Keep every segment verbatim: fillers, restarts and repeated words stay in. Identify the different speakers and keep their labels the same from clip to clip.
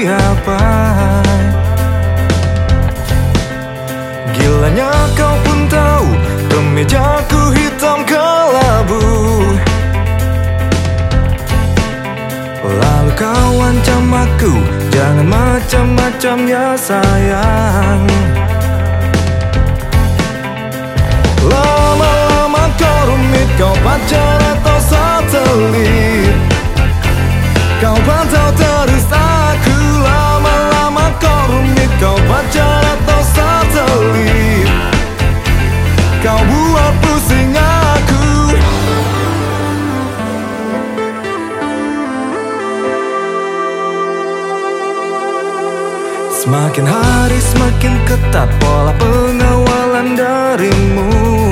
Speaker 1: siapa. Gilanya kau pun tahu kemejaku hitam kelabu. Lalu kau ancam aku, jangan macam-macam ya sayang. Lama-lama kau rumit, kau pacar atau satelit. Kau pantau terus aku, lama-lama kau rumit, kau pacar atau satelit. Kau buat pusing aku. Semakin hari semakin ketat pola pengawalan darimu.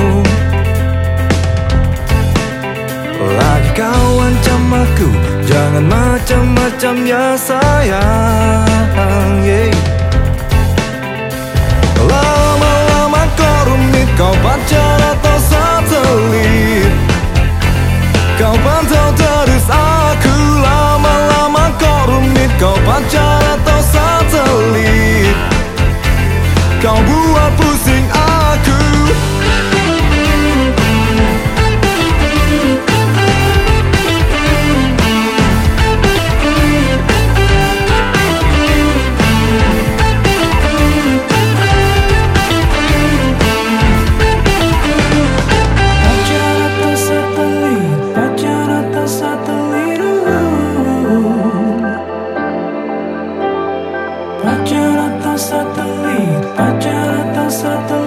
Speaker 1: Lagi kau ancam aku, jangan macam-macam ya sayang, yeah. Lama-lama kau rumit, kau pacar atau satelit. Kau pantau terus aku, lama-lama kau rumit, kau pacar atau satelit. Kau buat pusing aku.
Speaker 2: Pacar atau satelit, pacar atau satelit.